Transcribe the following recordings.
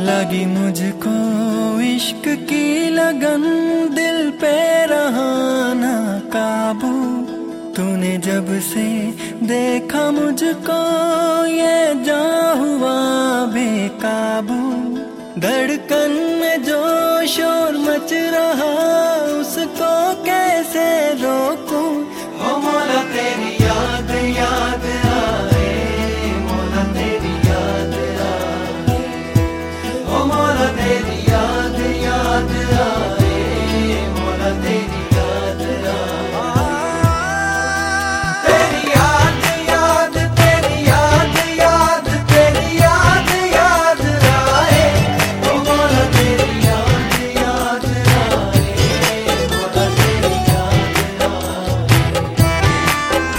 लगी मुझको इश्क की लगन, दिल पे रहा ना काबू। तूने जब से देखा मुझको ये जा हुआ बेकाबू। धड़कन में जो शोर मच रहा उसको कैसे रोकूं। ओ मौला तेरी याद याद आए, मौला तेरी याद आए, ओ मौला तेरी याद याद आए, मौला तेरी याद आए। तेरी याद याद, तेरी याद याद, तेरी याद याद आए, ओ मौला तेरी याद याद आए, मौला तेरी याद आए।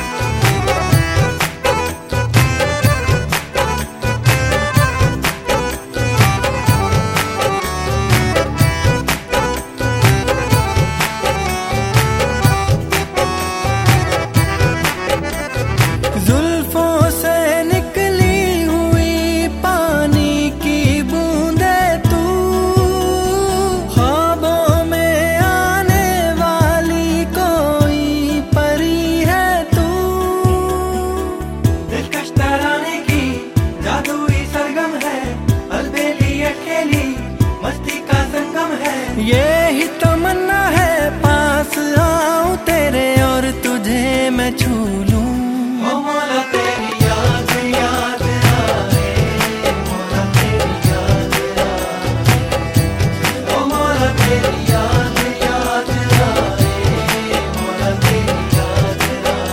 जुल्फों से निकली हुई पानी की बूंदे तू, ख्वाबों में आने वाली कोई परी है तू। दिलकश तराने की जादुई सरगम है, अलबेली अकेली मस्ती का संगम है। ये ही तमन्ना है पास आऊं तेरे और तुझे मैं छू लूं। ओ मौला तेरी याद याद आए, मौला तेरी याद आए, ओ मौला तेरी याद याद आए, मौला तेरी याद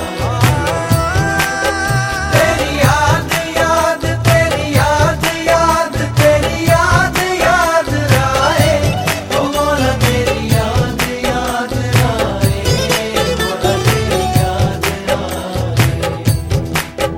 आए। तेरी याद याद, तेरी याद याद, तेरी याद याद आए, ओ मौला तेरी याद याद आए, मौला तेरी याद आए।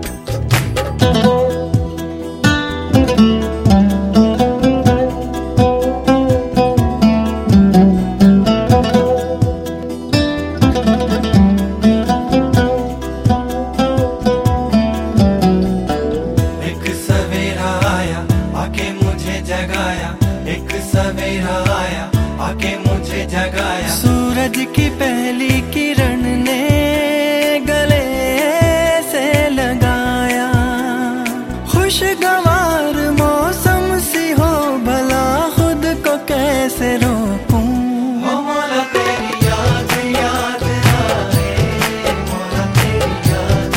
एक सवेरा आया आके मुझे जगाया, एक सवेरा आया आके मुझे जगाया। सूरज की पहली किरण ने गले से लगाया। खुशगवार मौसम सी हो भला खुद को कैसे रोकूं। ओ मौला तेरी याद याद आए, मौला तेरी याद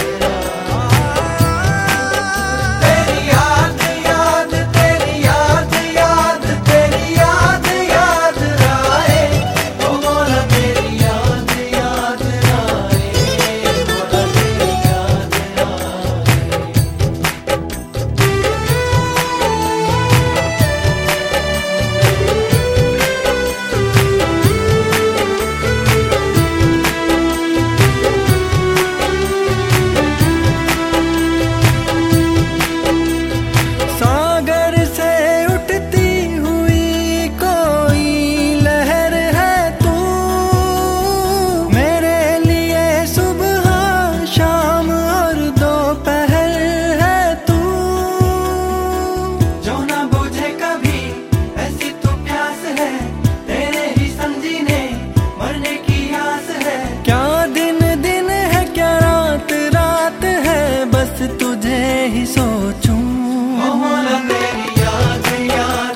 आए। तेरी याद याद, तेरी याद याद, तेरी याद याद आए, ओ मौला तेरी याद याद आए, मौला तेरी याद आए। सागर से उठती हुई कोई लहर है तू, मेरे लिए सुबह शाम और दोपहर है तू। जो ना बुझे कभी ऐसी तो प्यास है, तेरे ही समझीने मरने की आस है। क्या दिन दिन है क्या रात रात है, बस तुझे ही सोचूं। ओ मौला